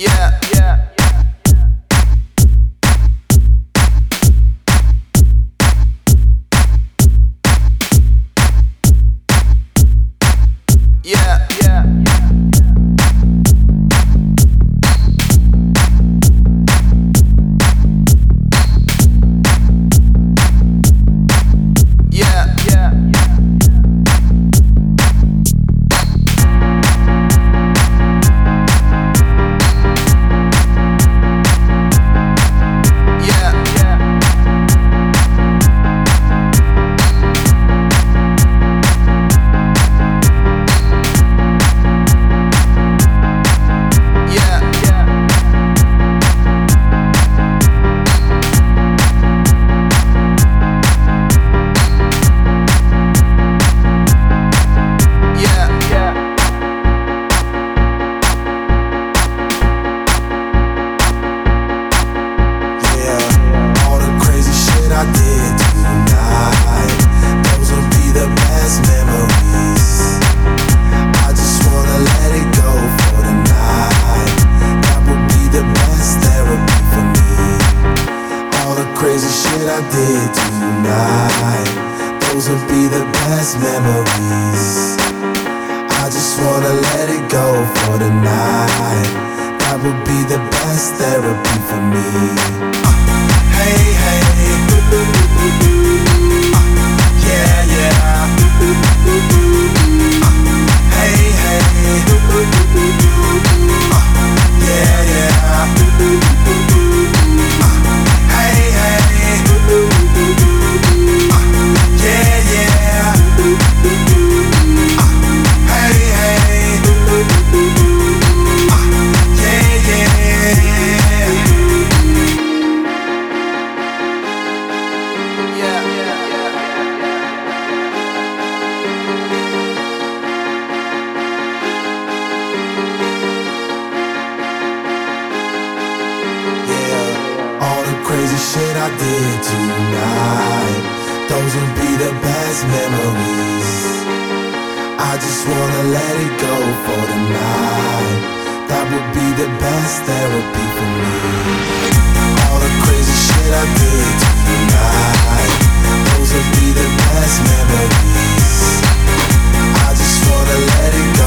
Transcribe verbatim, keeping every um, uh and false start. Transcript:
Yeah, yeah. Yeah, yeah. Yeah, yeah. I did tonight, those will be the best memories. I just wanna let it go for the night. That would be the best therapy for me. All the crazy shit I did tonight, those will be the best memories. I just wanna let it go for the night. That would be the best therapy for me. uh, Hey, hey, uh, yeah, yeah. uh, Hey, hey, uh, yeah, yeah. uh, Hey, hey, uh, yeah, yeah. uh, Hey, hey, uh, yeah, yeah. Crazy shit I did tonight, those would be the best memories. I just wanna let it go for the night. That would be the best therapy for me. All the crazy shit I did tonight, those would be the best memories. I just wanna let it go